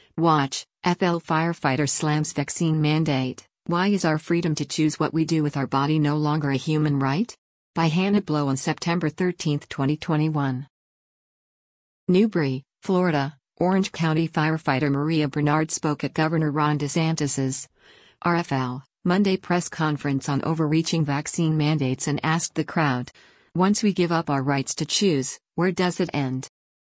Watch, FL Firefighter slams vaccine mandate. Why is our freedom to choose what we do with our body no longer a human right? By Hannah Blow on September 13, 2021. Newberry, Florida, Orange County firefighter Maria Bernard spoke at Governor Ron DeSantis's RFL Monday press conference on overreaching vaccine mandates and asked the crowd, "Once we give up our rights to choose, where does it end?"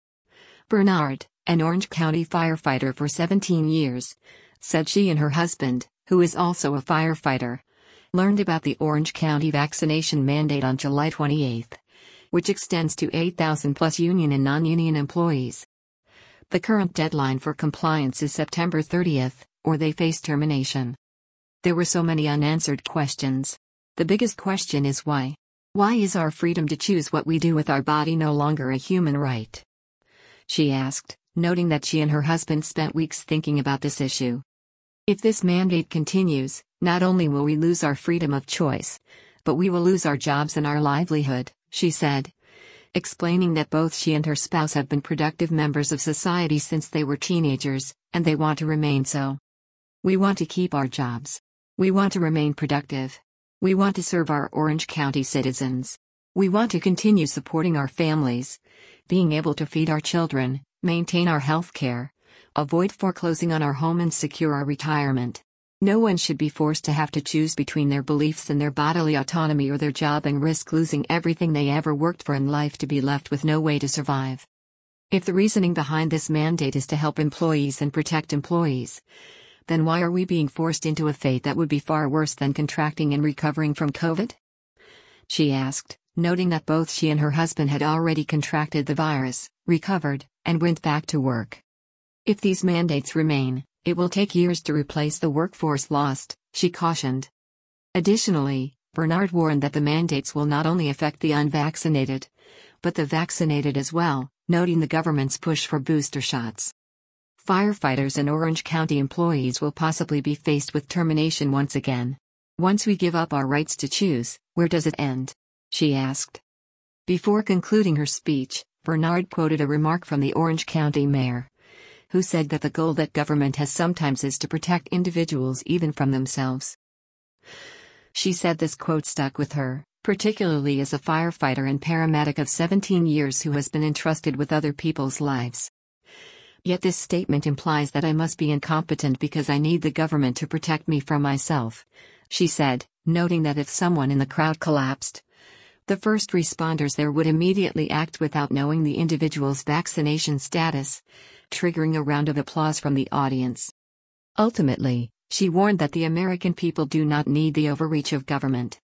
Bernard, an Orange County firefighter for 17 years, said she and her husband, who is also a firefighter, learned about the Orange County vaccination mandate on July 28, which extends to 8,000 plus union and non-union employees. The current deadline for compliance is September 30, or they face termination. There were so many unanswered questions. The biggest question is why? Why is our freedom to choose what we do with our body no longer a human right? She asked, noting that she and her husband spent weeks thinking about this issue. If this mandate continues, not only will we lose our freedom of choice, but we will lose our jobs and our livelihood, she said, explaining that both she and her spouse have been productive members of society since they were teenagers, and they want to remain so. We want to keep our jobs. We want to remain productive. We want to serve our Orange County citizens. We want to continue supporting our families, being able to feed our children, maintain our health care, avoid foreclosing on our home and secure our retirement. No one should be forced to have to choose between their beliefs and their bodily autonomy or their job and risk losing everything they ever worked for in life to be left with no way to survive. If the reasoning behind this mandate is to help employees and protect employees, then why are we being forced into a fate that would be far worse than contracting and recovering from COVID? She asked, noting that both she and her husband had already contracted the virus, recovered, and went back to work. If these mandates remain, it will take years to replace the workforce lost, she cautioned. Additionally, Bernard warned that the mandates will not only affect the unvaccinated, but the vaccinated as well, noting the government's push for booster shots. Firefighters and Orange County employees will possibly be faced with termination once again. Once we give up our rights to choose, where does it end? She asked. Before concluding her speech, Bernard quoted a remark from the Orange County mayor, who said that the goal that government has sometimes is to protect individuals even from themselves. She said this quote stuck with her, particularly as a firefighter and paramedic of 17 years who has been entrusted with other people's lives. Yet this statement implies that I must be incompetent because I need the government to protect me from myself, she said, noting that if someone in the crowd collapsed, the first responders there would immediately act without knowing the individual's vaccination status, triggering a round of applause from the audience. Ultimately, she warned that the American people do not need the overreach of government.